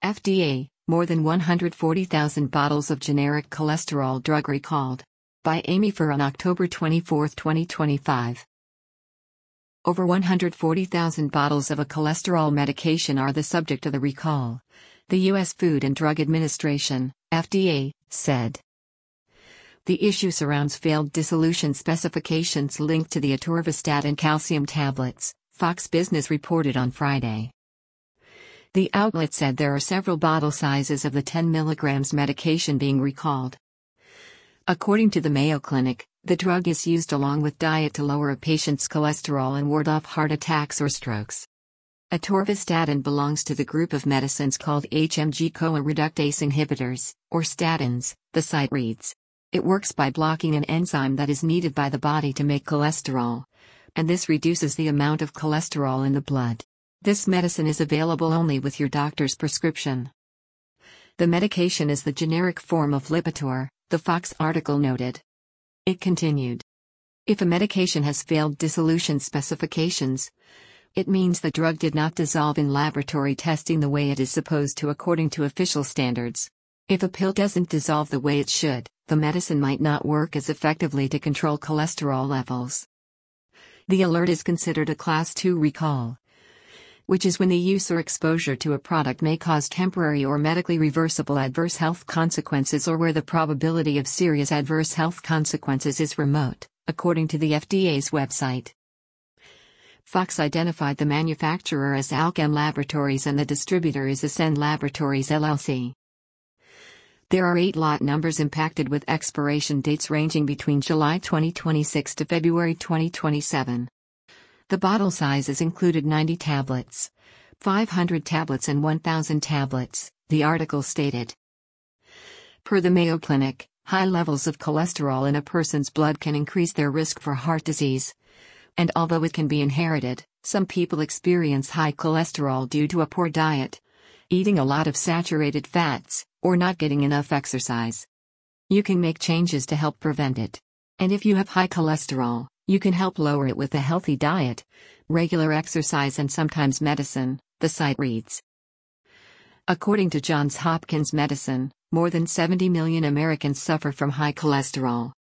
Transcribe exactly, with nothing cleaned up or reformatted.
F D A, more than one hundred forty thousand bottles of generic cholesterol drug recalled. By Amy Fur on October twenty-fourth, twenty twenty-five. Over one hundred forty thousand bottles of a cholesterol medication are the subject of the recall, the U S Food and Drug Administration, F D A, said. The issue surrounds failed dissolution specifications linked to the atorvastatin calcium tablets, Fox Business reported on Friday. The outlet said there are several bottle sizes of the ten milligrams medication being recalled. According to the Mayo Clinic, the drug is used along with diet to lower a patient's cholesterol and ward off heart attacks or strokes. Atorvastatin belongs to the group of medicines called H M G-CoA reductase inhibitors, or statins, the site reads. It works by blocking an enzyme that is needed by the body to make cholesterol, and this reduces the amount of cholesterol in the blood. This medicine is available only with your doctor's prescription. The medication is the generic form of Lipitor, the Fox article noted. It continued. If a medication has failed dissolution specifications, it means the drug did not dissolve in laboratory testing the way it is supposed to according to official standards. If a pill doesn't dissolve the way it should, the medicine might not work as effectively to control cholesterol levels. The alert is considered a Class two recall, which is when the use or exposure to a product may cause temporary or medically reversible adverse health consequences or where the probability of serious adverse health consequences is remote, according to the F D A's website. Fox identified the manufacturer as Alchem Laboratories and the distributor is Ascend Laboratories L L C. There are eight lot numbers impacted with expiration dates ranging between July twenty twenty-six to February twenty twenty-seven. The bottle sizes included ninety tablets, five hundred tablets and one thousand tablets, the article stated. Per the Mayo Clinic, high levels of cholesterol in a person's blood can increase their risk for heart disease. And although it can be inherited, some people experience high cholesterol due to a poor diet, eating a lot of saturated fats, or not getting enough exercise. You can make changes to help prevent it. And if you have high cholesterol, you can help lower it with a healthy diet, regular exercise and sometimes medicine, the site reads. According to Johns Hopkins Medicine, more than seventy million Americans suffer from high cholesterol.